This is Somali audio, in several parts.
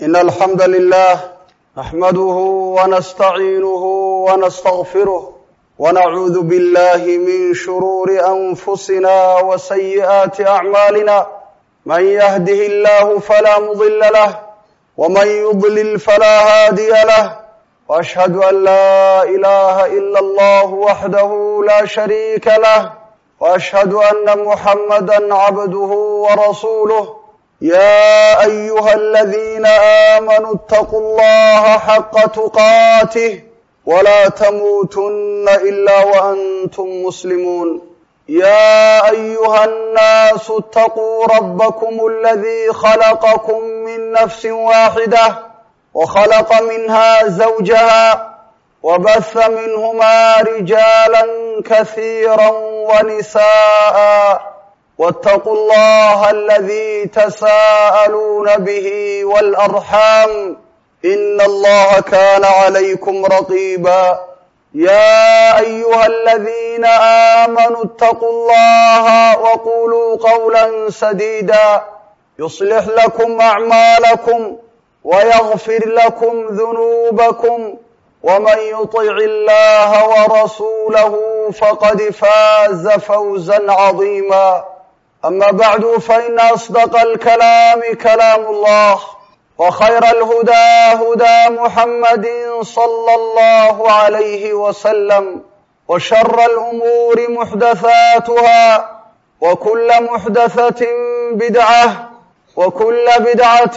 إن الحمد لله نحمده ونستعينه ونستغفره ونعوذ بالله من شرور أنفسنا وسيئات أعمالنا من يهده الله فلا مضل له ومن يضلل فلا هادي له وأشهد أن لا إله إلا الله وحده لا شريك له وأشهد أن محمدا عبده ورسوله يا أيها الذين آمنوا اتقوا الله حق تقاته ولا تموتن إلا وأنتم مسلمون يا أيها الناس اتقوا ربكم الذي خلقكم من نفس واحدة وخلق منها زوجها وبث منهما رجالا كثيرا ونساء واتقوا الله الذي تساءلون به والأرحام إن الله كان عليكم رقيبا يا أيها الذين آمنوا اتقوا الله وقولوا قولا سديدا يصلح لكم أعمالكم ويغفر لكم ذنوبكم ومن يطع الله ورسوله فقد فاز فوزا عظيما أما بعد فإن أصدق الكلام كلام الله وخير الهدى هدى محمد صلى الله عليه وسلم وشر الأمور محدثاتها وكل محدثة بدعة وكل بدعة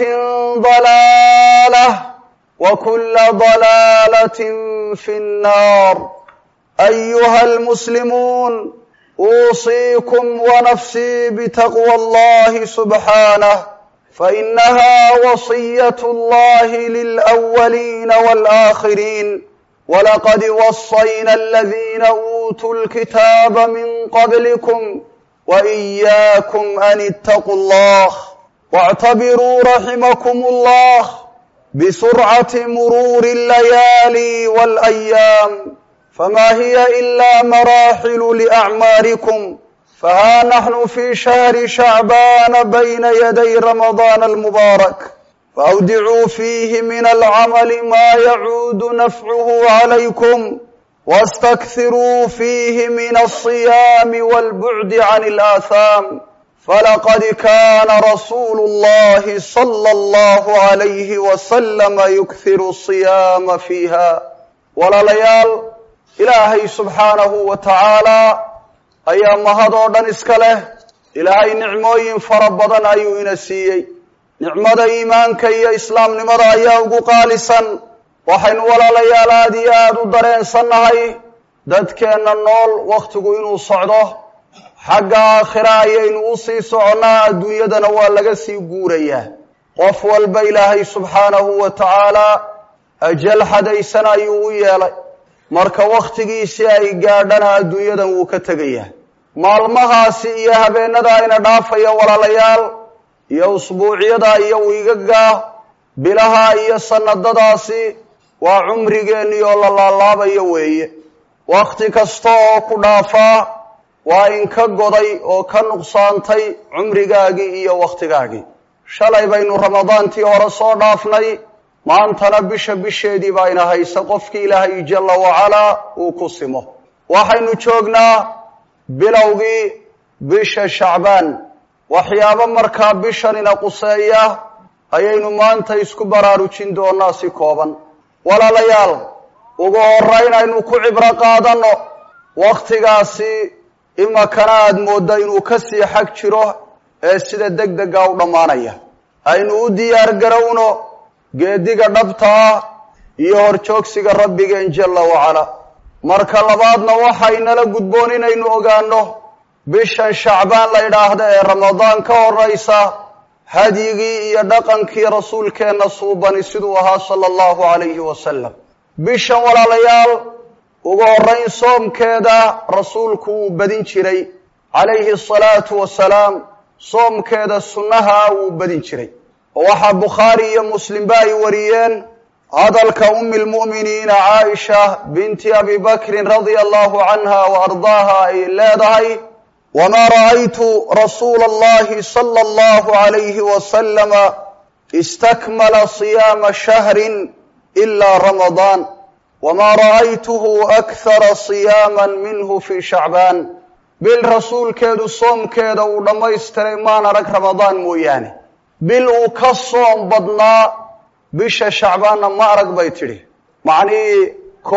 ضلالة وكل ضلالة في النار أيها المسلمون أوصيكم ونفسي بتقوى الله سبحانه فإنها وصية الله للأولين والآخرين ولقد وصينا الذين أوتوا الكتاب من قبلكم وإياكم أن اتقوا الله واعتبروا رحمكم الله بسرعة مرور الليالي والأيام فما هي إلا مراحل لأعماركم فها نحن في شهر شعبان بين يدي رمضان المبارك فأودعوا فيه من العمل ما يعود نفعه عليكم واستكثروا فيه من الصيام والبعد عن الآثام فلقد كان رسول الله صلى الله عليه وسلم يكثر الصيام فيها walalayaal ilaahay subxaanahu wa tacaalaa ayaa mahadoo dhan iska leh ilaahay nicmooyin fara badan ayuu ina siiyey nicmada iimaanka iyo islaamnimada ayaa ugu qaalisan waxaynu walaalayaal aad iyo aad u dareensannahay dadkeenna nool wakhtigu inuu socdo xagga aakhira ayaynu u sii soconnaa adduunyadana waa laga sii guurayaa qof walba ilaahay subxaanahu wa tacaalaa ajal xadaysan ayuu u yeelay marka wakhtigiisii ay gaadhana adduunyadan wuu ka tegayaa maalmahaasi iyo habeenada ayna dhaafaya walaalayaal iyo usbuucyada iyo wiigaga bilaha iyo sanadadaasi waa cumrigeenni oo la laalaabayo weeye wakhti kasta oo ku dhaafaa waa in ka goday oo ka nuqsaantay cumrigaagii iyo wakhtigaagii shalay baynu ramadaantii hore soo dhaafnay maantana bisheedii baa ina haysa qofkii ilaahay jalla wacalaa uu ku simo waxaynu joognaa bilowgii bisha shacbaan waxyaabo markaa bishan ina quseeya ayaynu maanta isku baraarujin doonaa si kooban walaalayaal ugu horrayn aynu ku cibro qaadanno wakhtigaasi imakana aad moodda inuu ka sii xag jiro ee sida degdega u dhammaanaya aynu u diyaar garowno geediga dhabta ah iyo horjoogsiga rabbigeen jalla wacalaa marka labaadna waxaynala gudboon inaynu ogaanno bishan shacbaan la idhaahda ee ramadaan ka horraysa hadyigii iyo dhaqankii rasuulkeenna suubani siduu ahaa sala allahu calayhi wasalam bishan walaalayaal ugu horrayn soomkeeda rasuulku wuu badin jiray calayhi asalaatu wasalaam soomkeeda sunnaha wuu badin jiray oo waxaa bukhaari iyo muslimba ay wariyeen hadalka ummi lmu'miniina caaisha binti abi bakrin radia allahu canha wa ardaaha ay leedahay وما رأيت رسول الله صلى الله عليه وسلم istakmala siyaama shahrin ilaa ramadaan wamaa ra'aytuhu akhara siyaaman minhu fii shacbaan bil rasuulkeedu soomkeeda uu dhammaystiray maan arag ramadaan mooyaane bil uu ka soom badnaa bisha shacbaanna ma arag bay tidhi macnihii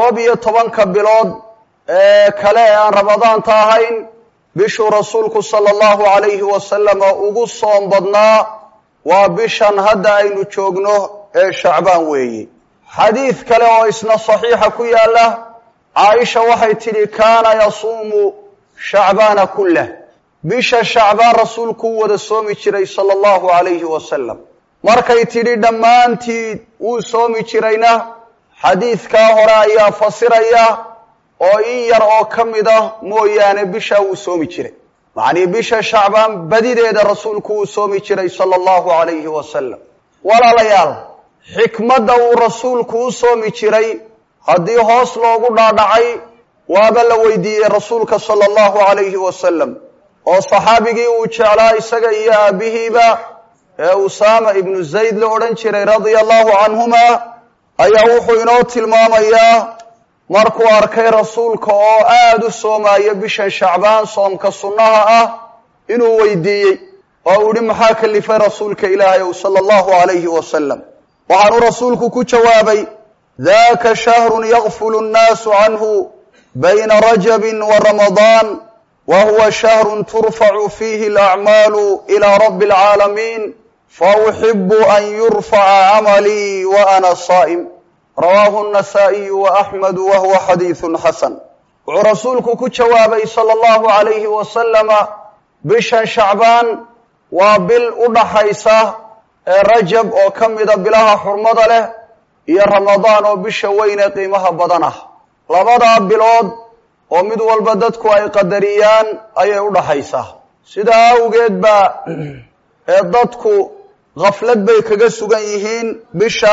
11 bilood ee kale ee aan ramadaanta ahayn bishuu rasuulku sala allahu calayhi wasalam ugu soom badnaa waa bishan hadda aynu joogno ee shacbaan weeye xadiid kale oo isna saxiixa ku yaala caaisha waxay tidhi kaana yasuumu shacbaana kullah bisha shacbaan rasuulku wada soomi jiray sala allahu calayhi wasalam markay tidhi dhammaantii wuu soomi jirayna xadiidkaa hore ayaa fasiraya oo in yar oo ka mid ah mooyaane bisha wuu soomi jiray macnii bisha shacbaan badideeda rasuulku wuu soomi jiray sala allahu calayhi wasalam walaalayaal xikmadda uu rasuulku u soomi jiray haddii hoos loogu dhaadhacay waaba la weydiiyey rasuulka sala allahu calayhi wasalam oo saxaabigii uu jeclaa isaga iyo aabihiiba ee usaama ibnu zayd la odhan jiray radia allahu canhuma ayaa wuxuu inoo tilmaamayaa markuu arkay rasuulka oo aada u soomaya bishan shacbaan soomka sunnaha ah inuu weydiiyey oo uu yihi maxaa kalifay rasuulka ilaahay ow sala allahu calayhi wasalam waxaanuu rasuulku ku jawaabay daaka shahrun yakfulu nnaasu canhu bayna rajabin wa ramadaan wa huwa shahrun turfacu fiihi alacmaalu ilaa rabbi alcaalamiin fauxibu an yurfaca camalii wa ana saa'im rawaahu النasaaئiyu وaأxmed wahuwa xadiiثu xasan wuxuu rasuulku ku jawaabay salى اllahu عalayhi wasalama bishan shacbaan waa bil u dhaxaysa ee rajab oo ka mida bilaha xurmada leh iyo ramadaan oo bisha weyn ee qiimaha badan ah labadaa bilood oo mid walba dadku ay qadariyaan ayay u dhaxaysaa sidaa awgeed baa ee dadku gaflad bay kaga sugan yihiin bisha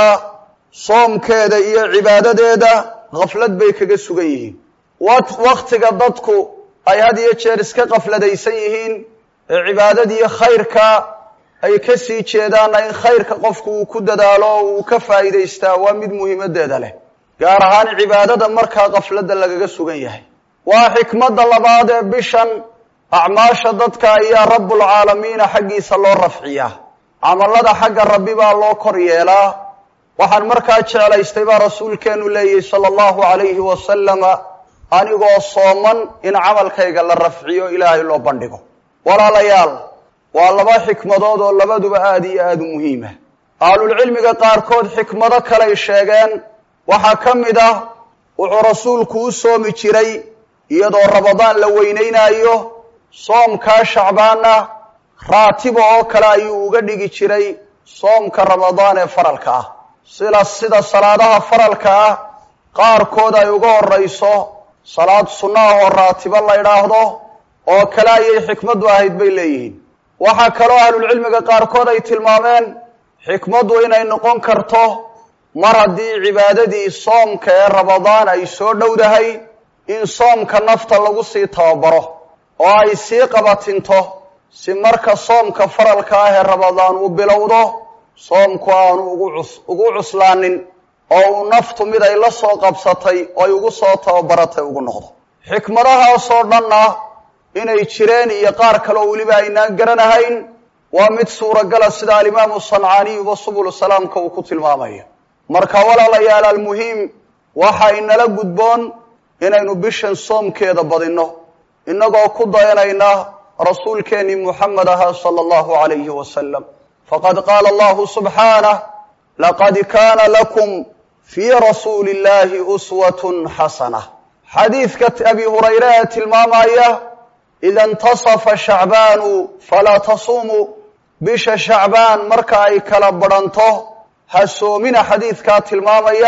soomkeeda iyo cibaadadeeda gaflad bay kaga sugan yihiin waktiga dadku ay had iyo jeer iska qafladaysan yihiin ee cibaadadiiyo khayrka ay ka sii jeedaanna in khayrka qofku uu ku dadaalo oo uu ka faa'iidaystaa waa mid muhiimadeeda leh gaar ahaan cibaadada markaa qafladda lagaga sugan yahay waa xikmadda labaad ee bishan acmaasha dadka ayaa rabbulcaalamiina xaggiisa loo rafciyaa camallada xagga rabbi baa loo kor yeelaa waxaan markaa jeclaystay baa rasuulkeenu leeyahy sala allahu calayhi wasalama anigoo sooman in camalkayga la rafciyo ilaahay loo bandhigo walaalayaal waa laba xikmadood oo labaduba aada iyo aada u muhiima ahlulcilmiga qaarkood xikmado kaley sheegeen waxaa ka mid ah wuxuu rasuulku u soomi jiray iyadoo ramadaan la weynaynaayo soomkaa shacbaanna raatiba oo kale ayuu uga dhigi jiray soomka ramadaan ee faralka ah sida salaadaha faralka ah qaarkood ay uga horayso salaad sunna ah oo raatibo la idhaahdo oo kale ayay xikmaddu ahayd bay leeyihiin waxaa kaloo ahlulcilmiga qaarkood ay tilmaameen xikmaddu inay noqon karto mar haddii cibaadadii soomka ee ramadaan ay soo dhowdahay in soomka nafta lagu sii tababaro oo ay sii qabatinto si marka soomka faralka ah ee ramadaan uu bilowdo soomku aanu ugu cuslaanin oo uu naftu mid ay la soo qabsatay oo ay ugu soo tababaratay ugu noqdo xikmadahaasoo dhanna inay jireen iyo qaar kale oo weliba aynaan garanahayn waa mid suuragala sida alimaamu sancaaniyuba subul salaamka uu ku tilmaamayo marka walaalayaal almuhiim waxa inala gudboon inaynu bishan soomkeeda badinno innagoo ku dayanayna rasuulkeennii muxamed ahaa sala allahu calayhi wasalam faqad qaala allahu subxaanah laqad kaana lakum fii rasuuli illahi uswatun xasanah xadiidka abi hurayre ee tilmaamaya ida intasafa shacbaanu falaa tasuumuu bisha shacbaan marka ay kala badhanto ha soomina xadiidkaa tilmaamaya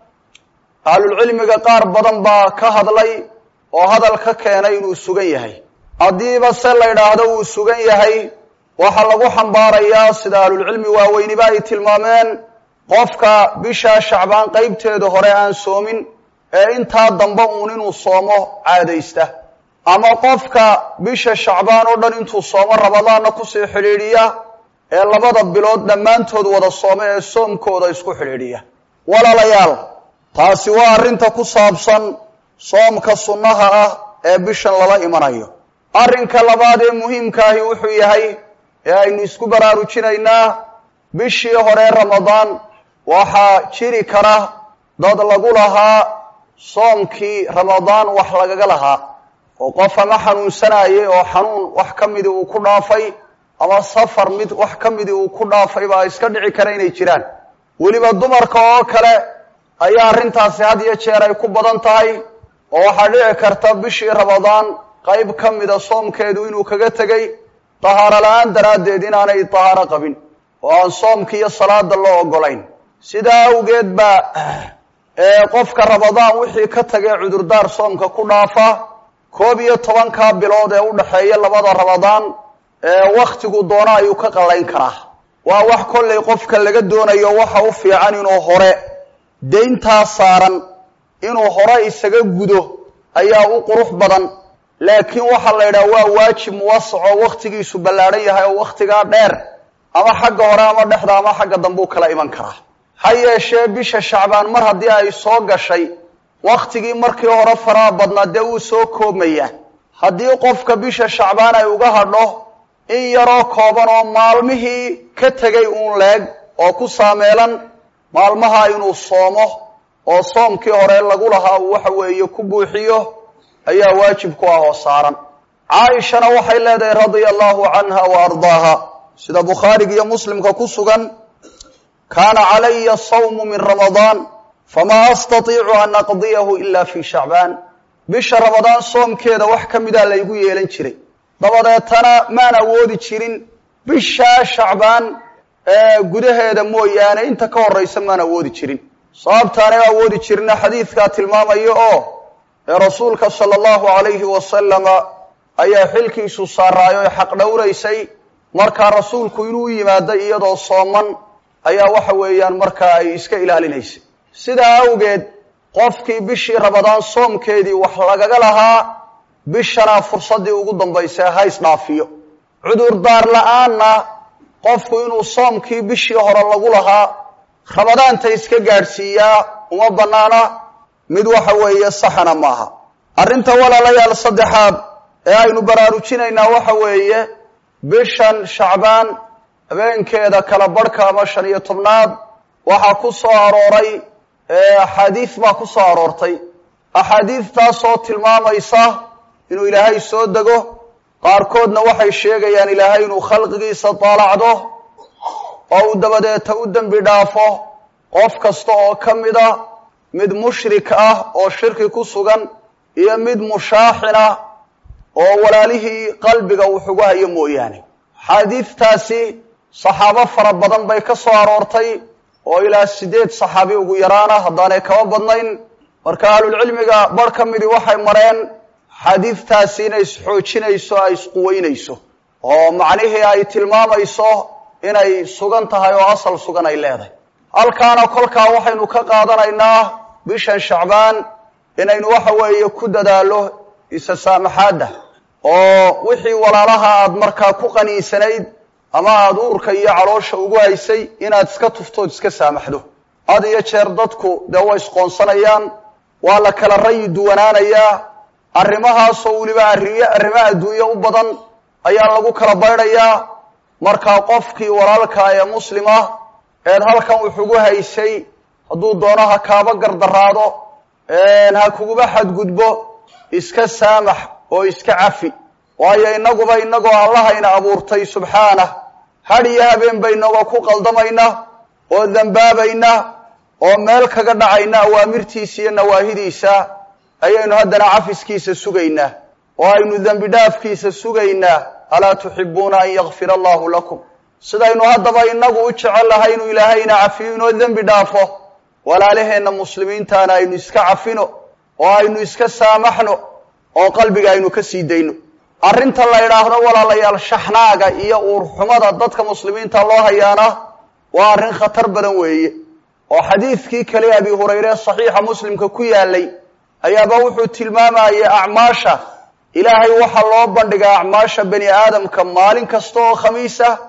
ahlulcilmiga qaar badan baa ka hadlay oo hadal ka keenay inuu sugan yahay haddiiba se la idhaahdo wuu sugan yahay waxaa lagu xambaarayaa sida ahlulcilmi waaweyniba ay tilmaameen qofka bisha shacbaan qaybteeda hore aan soomin ee intaa dambe uun inuu soomo caadaysta ama qofka bisha shacbaan oo dhan intuu soomo ramadaanna kusii xidhiidhiya ee labada bilood dhammaantood wada soome ee soomkooda isku xidhiidhiya walaalayaal taasi waa arrinta ku saabsan soomka sunnaha ah ee bishan lala imanayo arrinka labaad ee muhiimkaahi wuxuu yahay ee aynu isku baraarujinaynaa bishii hore ramadaan waxaa jiri kara dad lagu lahaa soomkii ramadaan wax lagaga lahaa oo qof ama xanuunsanayay oo xanuun wax ka midii uu ku dhaafay ama safar mid wax ka midii uu ku dhaafay baa iska dhici kara inay jiraan weliba dumarka oo kale ayaa arrintaasi had iyo jeer ay ku badan tahay oo waxaa dhici karta bishii ramadaan qayb ka mida soomkeedu inuu kaga tegay tahaaro la-aan daraaddeed inaanay tahaaro qabin oo aan soomka iyo salaada loo ogolayn sidaa awgeed baa qofka ramadaan wixii ka tagay cudurdaar soomka ku dhaafa 11 bilood ee u dhaxeeya labada ramadaan wakhtigu doona ayuu ka qalayn karaa waa wax kollay qofka laga doonayo waxa u fiican inuu hore deyntaa saaran inuu hore isaga gudo ayaa u qurux badan laakiin waxa la yidhaha waa waajib muwasaco wakhtigiisu ballaaran yahay oo wakhtigaa dheer ama xagga hore ama dhexda ama xagga dambe u kala iman karaa ha yeeshee bisha shacbaan mar haddii ay soo gashay wakhtigii markii hore faraha badnaa dee wuu soo koobmayaa haddii qofka bisha shacbaan ay uga hadho in yaroo kooban oo maalmihii ka tegay uun leeg oo ku saameelan maalmaha inuu soomo oo soomkii hore lagu lahaa uu waxa weeye ku buuxiyo ayaa waajib ku ah oo saaran caaishana waxay leedahay radia allahu canha wa ardaaha sida bukhaariga iyo muslimka ku sugan kaana calaya asawmu min ramadaan famaa astatiicu an aqdiyahu ila fi shacbaan bisha ramadaan soomkeeda wax ka mida laygu yeelan jiray dabadeetana maan awoodi jirin bishaa shacbaan gudaheeda mooyaane inta ka horraysa maan awoodi jirin sababtaanay awoodi jirina xadiidkaa tilmaamayo oo rasuulka sala allahu calayhi wasalama ayaa xilkiisu saaraayo ee xaq dhowraysay markaa rasuulku inuu yimaado iyadoo sooman ayaa waxa weeyaan markaa ay iska ilaalinaysay sidaa awgeed qofkii bishii ramadaan soomkeedii wax lagaga lahaa bishana fursaddii ugu dambaysay ha isdhaafiyo cudurdaar la-aanna qofku inuu soomkii bishii hore lagu lahaa ramadaanta iska gaadhsiiyaa uma bannaana mid waxa weeye saxana maaha arrinta walaalayaal saddexaad ee aynu baraarujinaynaa waxa weeye bishan shacbaan habeenkeeda kala barhka ama 15aad waxaa ku soo arooray axaadiis baa ku soo aroortay axaadiistaasoo tilmaamaysa inuu ilaahay soo dego qaarkoodna waxay sheegayaan ilaahay inuu khalqigiisa daalacdo oo uu dabadeeta u dembi dhaafo qof kasta oo ka mida mid mushrik ah oo shirki ku sugan iyo mid mushaaxina oo walaalihii qalbiga wuxugu hayo mooyaane xadiistaasi saxaabo fara badan bay ka soo aroortay oo ilaa 8 saxaabi ugu yaraana haddaanay kaba badnayn marka ahlulcilmiga bar ka midii waxay mareen xadiistaasi inay isxoojinayso ay isquweynayso oo macnihii ay tilmaamayso inay sugan tahay oo asal sugan ay leedahay halkaana kolkaa waxaynu ka qaadanaynaa bishan shacbaan inaynu waxa weeye ku dadaalo isa saamaxaadda oo wixii walaalaha aad markaa ku qaniisanayd ama aad uurka iyo caloosha ugu haysay inaad iska tuftood iska saamaxdo had iyo jeer dadku dee way isqoonsanayaan waa la kala rayi duwanaanayaa arrimahaasoo weliba arrimo adduunye u badan ayaa lagu kala baydhayaa markaa qofkii walaalkaa ee muslima eed halkan wuxugu haysay hadduu doono ha kaaba gardaraado ha kuguba xadgudbo iska saamax oo iska cafi waayo inagoo allahayna abuurtay subxaanah had iyo habeen baynagoo ku qaldamayna oo dambaabayna oo meel kaga dhacayna awaamirtiisa iyo nawaahidiisa ayaynu haddana cafiskiisa sugaynaa oo aynu dembi dhaafkiisa sugaynaa alaa tuxibuuna an yakfira allahu lakum sidaynu haddaba inagu u jecel lahay inuu ilaahayna cafiyo inoo dembi dhaafo walaalaheenna muslimiintaana aynu iska cafino oo aynu iska saamaxno oo qalbiga aynu ka sii dayno arrinta la yidhaahdo walaalayaal shaxnaaga iyo uurxumada dadka muslimiinta loo hayaana waa arrin khatar badan weeye oo xadiidkii kale abi hurayre saxiixa muslimka ku yaalay ayaaba wuxuu tilmaamayay acmaasha ilaahay waxaa loo bandhigaa acmaasha bani aadamka maalin kasta oo khamiisa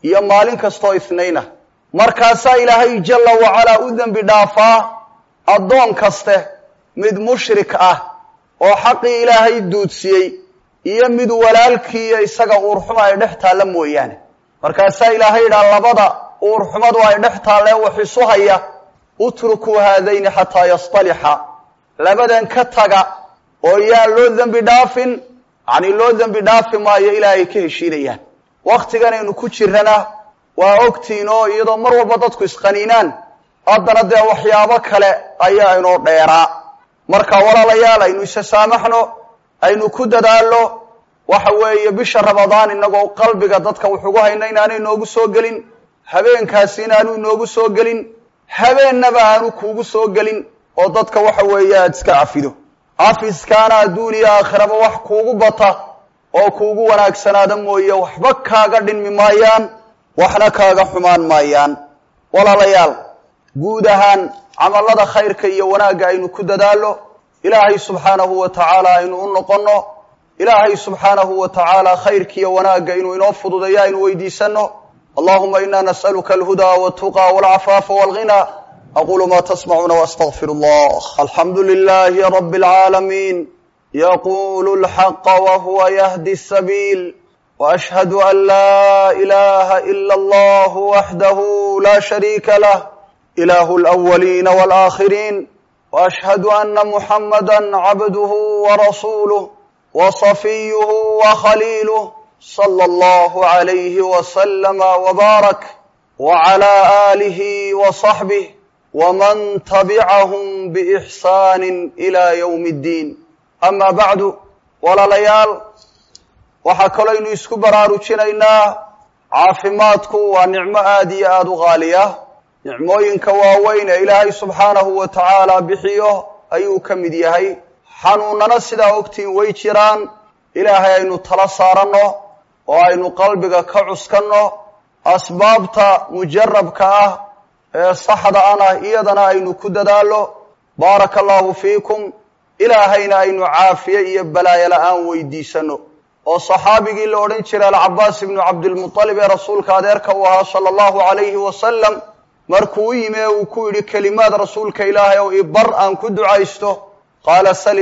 iyo maalin kastoo isniina markaasaa ilaahay jalla wacalaa u dembi dhaafaa addoon kaste mid mushrik ah oo xaqii ilaahay duudsiyey iyo mid walaalkiiyo isaga uurxuma ay dhex taalla mooyaane markaasaa ilaahay idhaa labada uurxumadu ay dhex taallee wax isu haya utrukuu haadayni xataa yastalixa labadan ka taga oo yaan loo dembi dhaafin yacni loo dembi dhaafi maayo ilaa ay ka heshiinayaan wakhtiganaynu ku jirana waa ogtiin oo iyadoo mar walba dadku isqaniinaan haddana dee waxyaabo kale ayaa inoo dheeraa marka walaalayaal aynu isa saamaxno aynu ku dadaallo waxa weeye bisha ramadaan inagoo qalbiga dadka wuxugu hayna inaanay inoogu soo gelin habeenkaasi inaanu inoogu soo gelin habeennaba aanu kuugu soo gelin oo dadka waxa weeye aada iska cafido cafiskaana adduun iyo aakhiraba wax kuugu bata oo kuugu wanaagsanaada mooye waxba kaaga dhinmi maayaan waxna kaaga xumaan maayaan walaalayaal guud ahaan camallada khayrka iyo wanaagga aynu ku dadaallo ilaahay subxaanahu wa tacaala aynu u noqonno ilaahay subxaanahu wa tacaala khayrkiiyo wanaagga inuu inoo fududeeyo aynu weydiisanno allahuma ina nas'aluka alhudaa waltuqa walcafaafa walghina aqulu ma tasmacuuna waastagfir allah alxamdu lilahi rabi alcaalamiin yaqulu lxaqa wahuwa yahdi asabiil وأشهد أن لا إله إلا الله وحده لا شريك له إله الأولين والآخرين وأشهد أن محمدا عبده ورسوله وصفيه وخليله صلى الله عليه وسلم وبارك وعلى آله وصحبه ومن تبعهم بإحسان إلى يوم الدين أما بعد ولا ليال waxaa kaloo isku baraarujinaynaa caafimaadku waa nicmo aad iyo aada u qaaliya nicmooyinka waaweyn ee ilaahay subxaanahu wa tacaala bixiyo ayuu ka mid yahay xanuunana sidaa ogtiin way jiraan ilaahay aynu tala saaranno oo aynu qalbiga ka cuskanno asbaabta mujarabka ah ee saxda ana iyadana aynu ku dadaallo baaraka allahu fiikum ilaahayna aynu caafiye iyo balaayo la-aan weydiisanno oo saxaabigii la odhan jiray alcabaas ibnu cabdilmuطalib ee rasuulka adeerka uu ahaa sala allahu calayhi wasalam markuu u yimi ee uu ku yidhi kelimaad rasuulka ilaahay ow ibar aan ku ducaysto qaala sal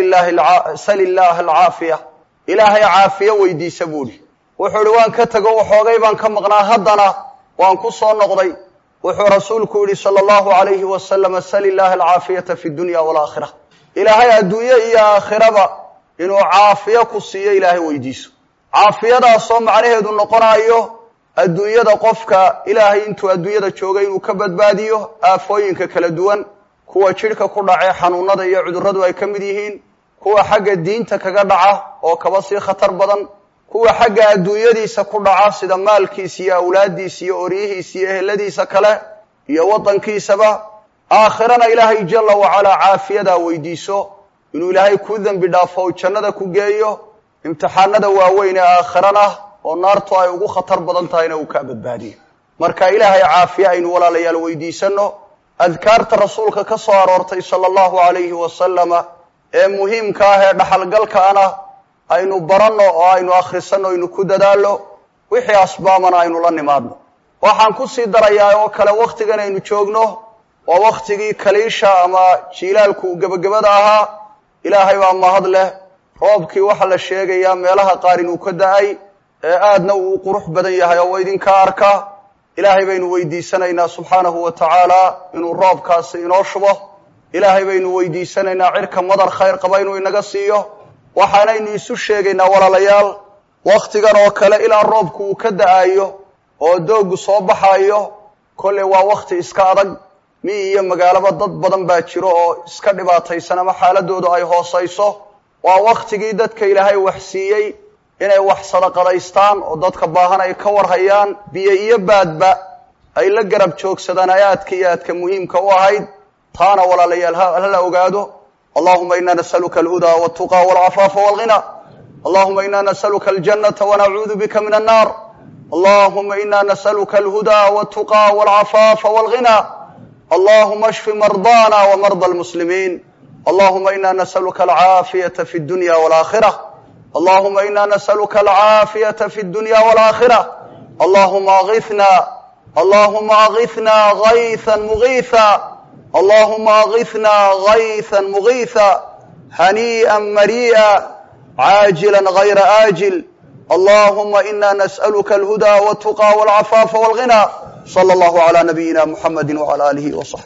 illaaha alcaafiya ilaahay caafiye weydiisa buuhi wuxuu idhi waan ka tego waxoogay baan ka maqnaa haddana waan ku soo noqday wuxuu rasuulku yidhi sala allahu calayhi wasalam sal illaaha alcaafiyata fi dunya walaakhira ilaahay adduunye iyo aakhiraba inuu caafiyo ku siiyo ilaahay weydiiso caafiyadaasoo macnaheedu noqonayo adduunyada qofka ilaahay intuu adduunyada joogay inuu ka badbaadiyo aafooyinka kala duwan kuwa jidhka ku dhacee xanuunada iyo cudurradu ay ka mid yihiin kuwa xagga diinta kaga dhaca oo kaba sii khatar badan kuwa xagga adduunyadiisa ku dhaca sida maalkiisa iyo awlaaddiisa iyo oryihiisa iyo eheladiisa kale iyo waddankiisaba aakhirana ilaahay jalla wacalaa caafiyadaa weydiiso inuu ilaahay kuu dembi dhaafo u jannada ku geeyo imtixaanada waaweyn ee aakhirana oo naartu ay ugu khatar badan tahayna uu kaa badbaadiyo marka ilaahay caafiye aynu walaalayaal weydiisanno adkaarta rasuulka ka soo aroortay sala allahu calayhi wasalama ee muhiimka ah ee dhaxalgalkaana aynu baranno oo aynu akhrisanno aynu ku dadaallo wixii asbaabana aynu la nimaadno waxaan ku sii darayaa oo kale wakhtigan aynu joogno waa wakhtigii kaliisha ama jiilaalku gebagabada ahaa ilaahay baa mahad leh roobkii waxaa la sheegayaa meelaha qaar inuu ka da-ay ee aadna uu qurux badan yahay oo idinka arka ilaahay baynu weydiisanaynaa subxaanahu wa tacaala inuu roobkaasi inoo shubo ilaahay baynu weydiisanaynaa cirka madar khayr qaba inuu inaga siiyo waxaanaynu isu sheegaynaa walaalayaal wakhtigan oo kale ilaa roobku uu ka da-ayo oo doogu soo baxayo kolley waa wakhti iska adag miyi iyo magaalaba dad badan baa jiro oo iska dhibaataysan ama xaaladoodu ay hoosayso waa wakhtigii dadka ilaahay wax siiyey inay wax sadaqadaystaan oo dadka baahan ay ka warhayaan biyo iyo baadba ay la garab joogsadaan aayaadka iyo aadka muhiimka u ahayd taana walaalayaal hala ogaado allahuma ina nas'aluka alhudaa waltuqa walcafaafa walghina allahuma ina nas'aluka aljannata wanacuudu bika min annar allahuma ina nas'aluka alhudaa waltuqa walcafaafa walghina اللهم اشف مرضانا ومرضى المسلمين اللهم إنا نسألك العافية في الدنيا والآخرة اللهم إنا نسألك العافية في الدنيا والآخرة اللهم أغثنا اللهم أغثنا غيثا مغيثا اللهم أغثنا غيثا مغيثا هنيئا مريئا عاجلا غير آجل اللهم إنا نسألك الهدى والتقى والعفاف والغنى صلى الله على نبينا محمد وعلى آله وصحبه